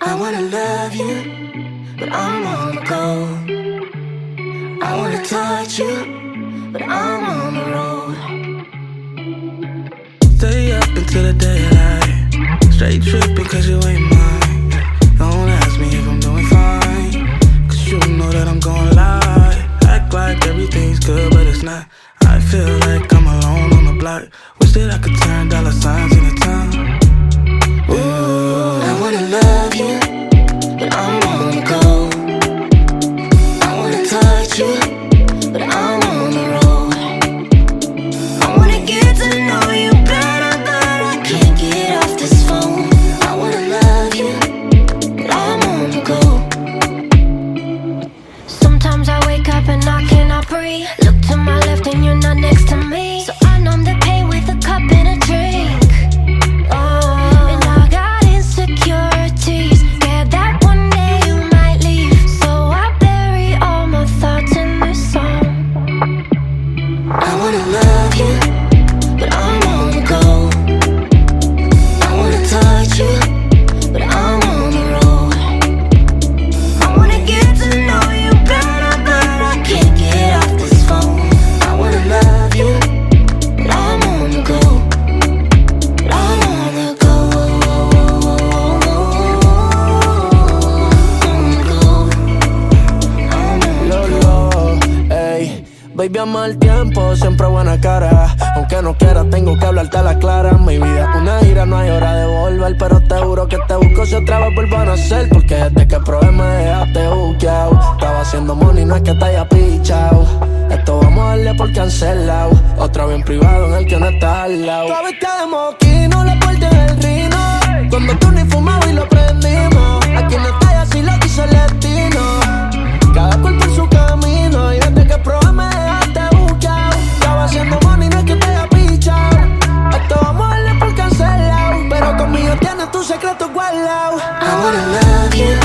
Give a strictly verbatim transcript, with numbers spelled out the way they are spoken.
I wanna love you, but I'm on the go. I wanna touch you, but I'm on the road. Stay up until the daylight, straight tripping cause you ain't mine. Don't ask me if I'm doing fine, cause you know that I'm gon' lie. Act like everything's good, but it's not. I feel like I'm alone on the block. Wish that I could turn dollar signs into time. Ooh, I wanna love you, but I'm on the go. I wanna touch you, but I'm on the road. I wanna get to know you better, but I can't get off this phone. I wanna love you, but I'm on the go. Sometimes I wake up and I cannot breathe. Look to my left and you're not next to me, so I numb the pain with a cup and a drink. Baby, ama el tiempo, siempre buena cara. Aunque no quiera, tengo que hablarte a la clara. Mi vida es una gira, no hay hora de volver. Pero te juro que te busco si otra vez vuelvo a nacer. Porque desde que probé me dejaste buqueado. Estaba haciendo money, no es que te haya pichado. Esto vamos a darle por cancelado. Otra vez en privado en el que no está al lado. Tu viste de moquino, la puerta del rino. Cuando tú ni fumabas y lo prendimos. Aquí no está y así lo quiso el destino. Cada cuerpo en su camino. Y desde que probé me dejaste buqueado. Estaba haciendo money, no es que te haya pichado. Esto vamos a darle por cancelado. Pero conmigo tienes tus secretos guardados. I wanna love you,